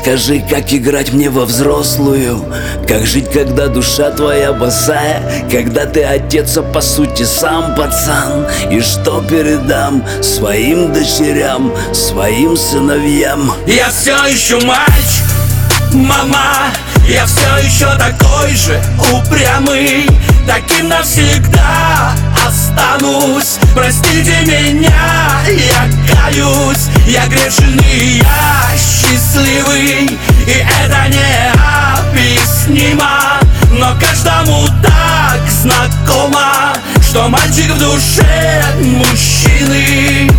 Скажи, как играть мне во взрослую, как жить, когда душа твоя босая, когда ты отец, а по сути сам пацан. И что передам своим дочерям, своим сыновьям? Я все еще мальчик, мама, я все еще такой же упрямый, таким навсегда останусь. Простите меня, я каюсь, я грешный, я счастливый, и это необъяснимо. Но каждому так знакомо, что мальчик в душе мужчины.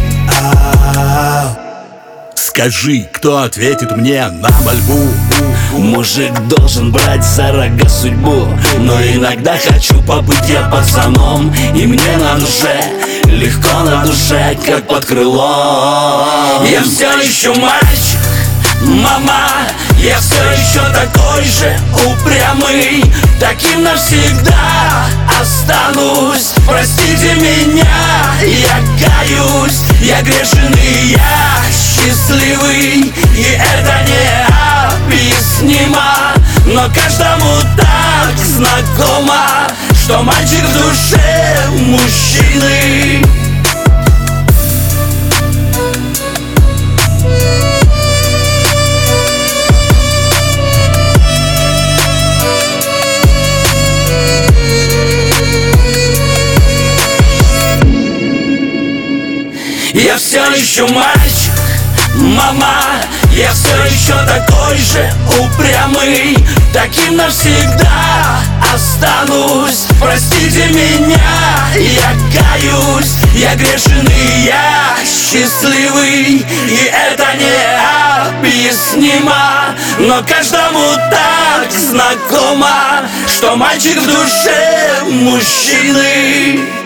Скажи, кто ответит мне на мольбу? Мужик должен брать за рога судьбу, но иногда хочу побыть я пацаном, и мне на душе, легко на душе, как под крылом. Я все еще мальчик, мама, я все еще такой же упрямый, таким навсегда останусь. Простите меня, я каюсь, я грешный, я счастливый, и это необъяснимо. Но каждому так знакомо, что мальчик в душе мужчины. Я все еще мальчик, мама, я все еще такой же упрямый, таким навсегда останусь. Простите меня, я каюсь, я грешный, я счастливый, и это необъяснимо. Но каждому так знакомо, что мальчик в душе мужчины.